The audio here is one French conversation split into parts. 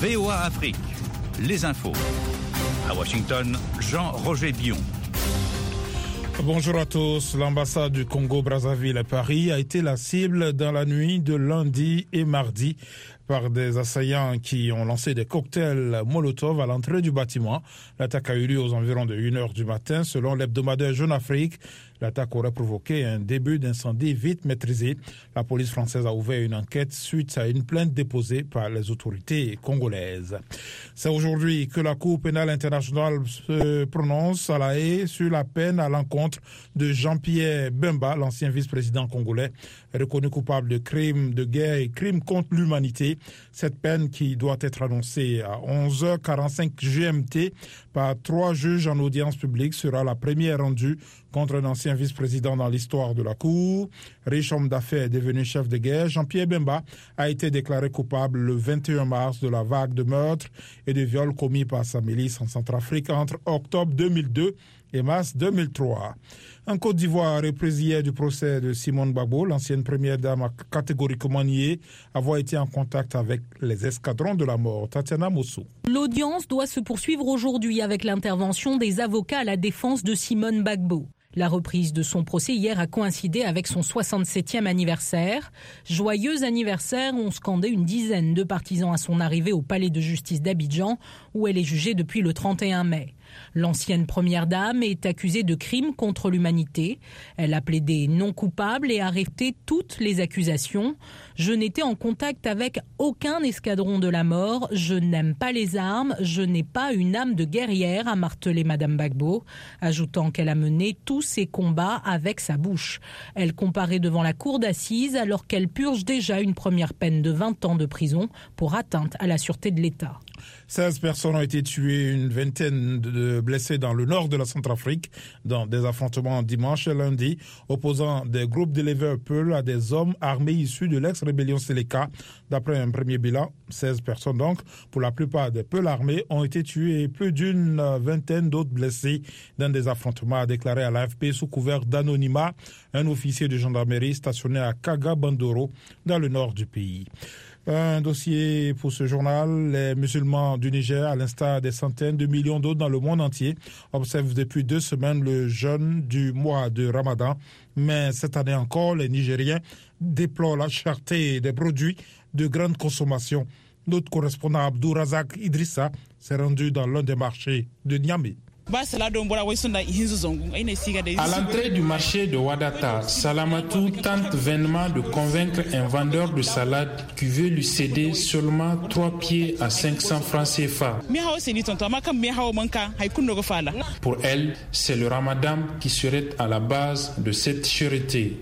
VOA Afrique, les infos. À Washington, Jean-Roger Bion. Bonjour à tous. L'ambassade du Congo-Brazzaville à Paris a été la cible dans la nuit de lundi et mardi par des assaillants qui ont lancé des cocktails Molotov à l'entrée du bâtiment. L'attaque a eu lieu aux environs de 1h du matin. Selon l'hebdomadaire Jeune Afrique, l'attaque aurait provoqué un début d'incendie vite maîtrisé. La police française a ouvert une enquête suite à une plainte déposée par les autorités congolaises. C'est aujourd'hui que la Cour pénale internationale se prononce à La Haye sur la peine à l'encontre de Jean-Pierre Bemba, l'ancien vice-président congolais, reconnu coupable de crimes de guerre et crimes contre l'humanité. Cette peine, qui doit être annoncée à 11h45 GMT par 3 juges en audience publique, sera la première rendue contre un ancien vice-président dans l'histoire de la Cour. Riche homme d'affaires devenu chef de guerre, Jean-Pierre Bemba a été déclaré coupable le 21 mars de la vague de meurtres et de viols commis par sa milice en Centrafrique entre octobre 2002 et mars 2003. En Côte d'Ivoire, reprise hier du procès de Simone Gbagbo, l'ancienne première dame a catégoriquement nié avoir été en contact avec les escadrons de la mort. Tatiana Mossou. L'audience doit se poursuivre aujourd'hui avec l'intervention des avocats à la défense de Simone Gbagbo. La reprise de son procès hier a coïncidé avec son 67e anniversaire. Joyeux anniversaire, ont scandé une dizaine de partisans à son arrivée au palais de justice d'Abidjan, où elle est jugée depuis le 31 mai. L'ancienne première dame est accusée de crimes contre l'humanité. Elle a plaidé non coupable et a réfuté toutes les accusations. Je n'étais en contact avec aucun escadron de la mort. Je n'aime pas les armes. Je n'ai pas une âme de guerrière, a martelé Madame Gbagbo, ajoutant qu'elle a mené tous ses combats avec sa bouche. Elle comparaît devant la cour d'assises alors qu'elle purge déjà une première peine de 20 ans de prison pour atteinte à la sûreté de l'État. 16 personnes ont été tuées, une vingtaine de blessés dans le nord de la Centrafrique dans des affrontements dimanche et lundi opposant des groupes d'éleveurs Peul à des hommes armés issus de l'ex-rébellion Séléka. D'après un premier bilan, 16 personnes donc, pour la plupart des Peul armés, ont été tuées et plus d'une vingtaine d'autres blessés dans des affrontements, a déclaré à l'AFP sous couvert d'anonymat un officier de gendarmerie stationné à Kaga Bandoro dans le nord du pays. Un dossier pour ce journal. Les musulmans du Niger, à l'instar des centaines de millions d'autres dans le monde entier, observent depuis 2 semaines le jeûne du mois de Ramadan. Mais cette année encore, les Nigériens déplorent la cherté des produits de grande consommation. Notre correspondant Abdou Razak Idrissa s'est rendu dans l'un des marchés de Niamey. À l'entrée du marché de Wadata, Salamatou tente vainement de convaincre un vendeur de salade qui veut lui céder seulement 3 pieds à 500 francs CFA. Pour elle, c'est le ramadan qui serait à la base de cette cherté.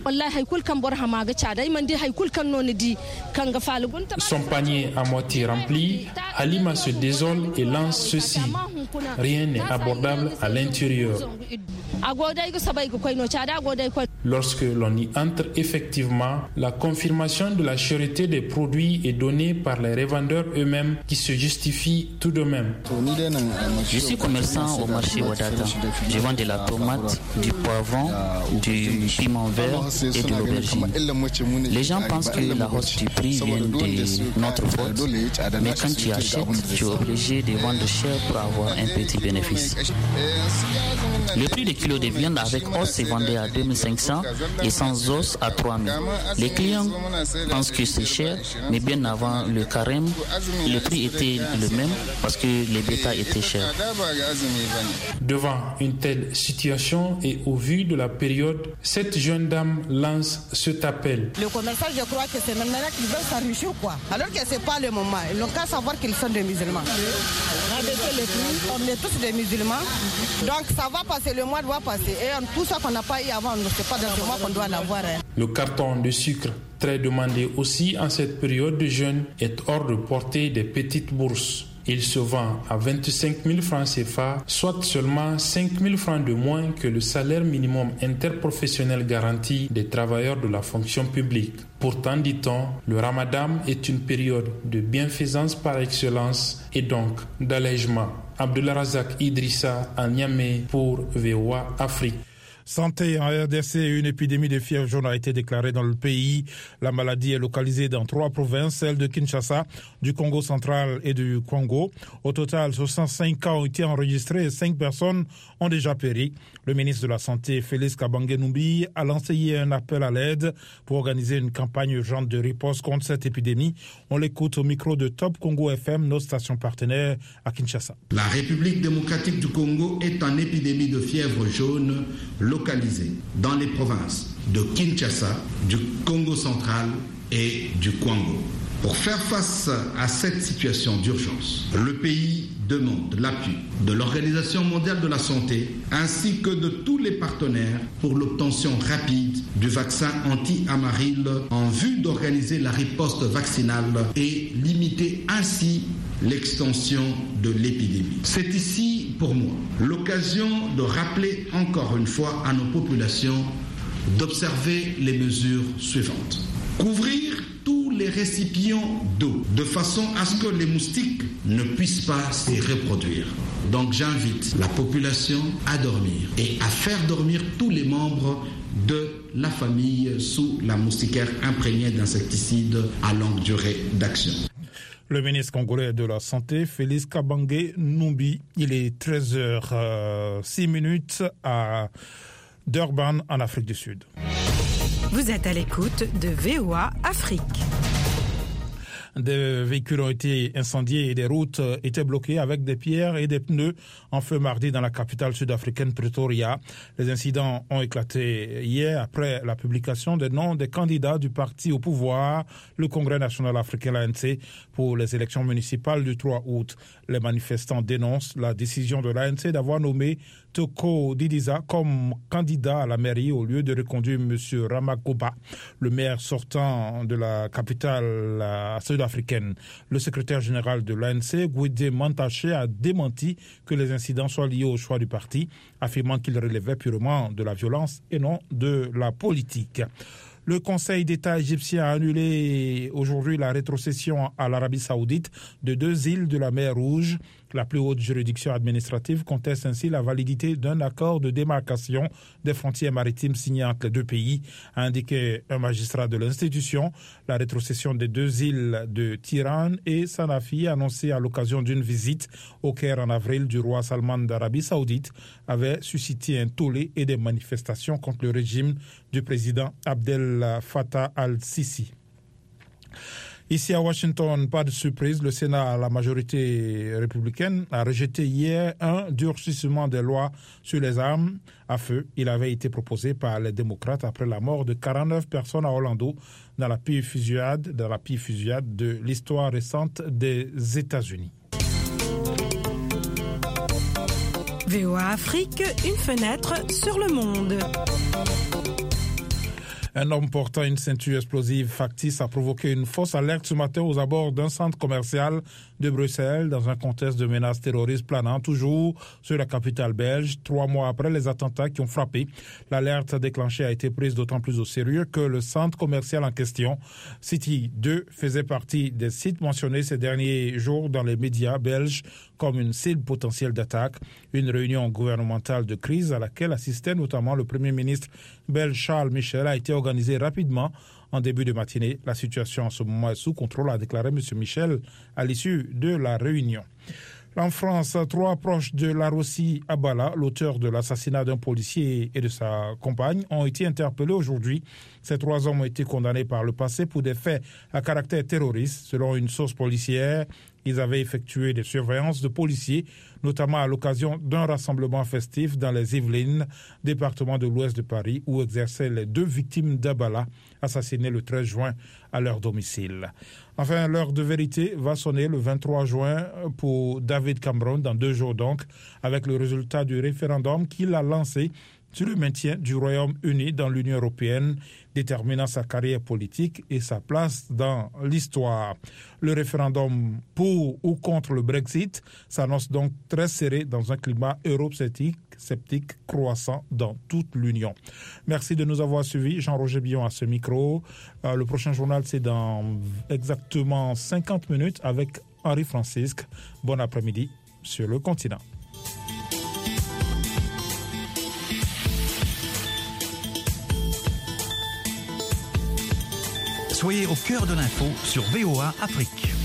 Son panier à moitié rempli, Halima se désole et lance ceci. Rien n'est abordable à l'intérieur. Lorsque l'on y entre effectivement, la confirmation de la cherté des produits est donnée par les revendeurs eux-mêmes qui se justifient tout de même. Je suis commerçant au marché Wadata. Je vends de la tomate, du poivron, du piment vert et de l'aubergine. Les gens pensent que la hausse du prix vient de notre faute, mais quand tu achètes, tu es obligé de vendre cher pour avoir un petit bénéfice. Le prix des kilos de viande avec os est vendu à 2500 et sans os à 3000. Les clients pensent que c'est cher, mais bien avant le carême, le prix était le même parce que les bétails étaient chers. Devant une telle situation et au vu de la période, cette jeune dame lance cet appel. Le commerçant, je crois que c'est maintenant qu'ils veulent s'enrichir, quoi. Alors que ce n'est pas le moment. Ils n'ont qu'à savoir qu'ils sont des musulmans. Rabaisser les prix, on est tous des musulmans. Donc ça va passer, le mois doit passer. Et tout ça qu'on n'a pas eu avant, ce n'est pas dans ce mois qu'on doit l'avoir. Le carton de sucre, très demandé aussi en cette période de jeûne, est hors de portée des petites bourses. Il se vend à 25 000 francs CFA, soit seulement 5 000 francs de moins que le salaire minimum interprofessionnel garanti des travailleurs de la fonction publique. Pourtant, dit-on, le ramadan est une période de bienfaisance par excellence et donc d'allègement. Abdullah Razak Idrissa à Niamey pour VOA Afrique. Santé en RDC, une épidémie de fièvre jaune a été déclarée dans le pays. La maladie est localisée dans 3 provinces, celles de Kinshasa, du Congo central et du Congo. Au total, 65 cas ont été enregistrés et 5 personnes ont déjà péri. Le ministre de la Santé, Félix Kabange-Numbi, a lancé hier un appel à l'aide pour organiser une campagne urgente de riposte contre cette épidémie. On l'écoute au micro de Top Congo FM, notre station partenaire à Kinshasa. La République démocratique du Congo est en épidémie de fièvre jaune localisée dans les provinces de Kinshasa, du Congo central et du Congo. Pour faire face à cette situation d'urgence, le pays demande l'appui de l'Organisation mondiale de la santé ainsi que de tous les partenaires pour l'obtention rapide du vaccin anti-amaryle en vue d'organiser la riposte vaccinale et limiter ainsi l'extension de l'épidémie. C'est ici, pour moi, l'occasion de rappeler encore une fois à nos populations d'observer les mesures suivantes. Couvrir tous les récipients d'eau de façon à ce que les moustiques ne puissent pas s'y reproduire. Donc j'invite la population à dormir et à faire dormir tous les membres de la famille sous la moustiquaire imprégnée d'insecticides à longue durée d'action. Le ministre congolais de la Santé, Félix Kabange-Numbi, il est 13h06 à Durban, en Afrique du Sud. Vous êtes à l'écoute de VOA Afrique. Des véhicules ont été incendiés et des routes étaient bloquées avec des pierres et des pneus en feu mardi dans la capitale sud-africaine Pretoria. Les incidents ont éclaté hier après la publication des noms des candidats du parti au pouvoir, le Congrès national africain, l'ANC, pour les élections municipales du 3 août. Les manifestants dénoncent la décision de l'ANC d'avoir nommé Toko Didiza comme candidat à la mairie au lieu de reconduire M. Ramakopa, le maire sortant de la capitale sud-africaine. Le secrétaire général de l'ANC, Gwede Mantaché, a démenti que les incidents soient liés au choix du parti, affirmant qu'il relevait purement de la violence et non de la politique. Le Conseil d'État égyptien a annulé aujourd'hui la rétrocession à l'Arabie saoudite de 2 îles de la mer Rouge. La plus haute juridiction administrative conteste ainsi la validité d'un accord de démarcation des frontières maritimes signé entre les 2 pays, a indiqué un magistrat de l'institution. La rétrocession des 2 îles de Tiran et Sanafi, annoncée à l'occasion d'une visite au Caire en avril du roi Salman d'Arabie saoudite, avait suscité un tollé et des manifestations contre le régime du président Abdel Fattah al-Sisi. Ici à Washington, pas de surprise, le Sénat, à la majorité républicaine, a rejeté hier un durcissement des lois sur les armes à feu. Il avait été proposé par les démocrates après la mort de 49 personnes à Orlando dans la pire fusillade de l'histoire récente des États-Unis. VOA Afrique, une fenêtre sur le monde. Un homme portant une ceinture explosive factice a provoqué une fausse alerte ce matin aux abords d'un centre commercial de Bruxelles dans un contexte de menaces terroristes planant toujours sur la capitale belge. 3 mois après les attentats qui ont frappé, l'alerte déclenchée a été prise d'autant plus au sérieux que le centre commercial en question, City 2, faisait partie des sites mentionnés ces derniers jours dans les médias belges comme une cible potentielle d'attaque. Une réunion gouvernementale de crise à laquelle assistait notamment le Premier ministre belge Charles Michel a été organisée rapidement en début de matinée. La situation en ce moment est sous contrôle, a déclaré M. Michel à l'issue de la réunion. En France, 3 proches de Larossi Abala, l'auteur de l'assassinat d'un policier et de sa compagne, ont été interpellés aujourd'hui. Ces 3 hommes ont été condamnés par le passé pour des faits à caractère terroriste. Selon une source policière, ils avaient effectué des surveillances de policiers, notamment à l'occasion d'un rassemblement festif dans les Yvelines, département de l'ouest de Paris, où exerçaient les 2 victimes d'Abala, assassinées le 13 juin à leur domicile. Enfin, l'heure de vérité va sonner le 23 juin pour David Cameron, dans 2 jours donc, avec le résultat du référendum qu'il a lancé sur le maintien du Royaume-Uni dans l'Union européenne, déterminant sa carrière politique et sa place dans l'histoire. Le référendum pour ou contre le Brexit s'annonce donc très serré dans un climat eurosceptique croissant dans toute l'Union. Merci de nous avoir suivis. Jean-Roger Billon à ce micro. Le prochain journal, c'est dans exactement 50 minutes avec Henri Francisque. Bon après-midi sur le continent. Soyez au cœur de l'info sur VOA Afrique.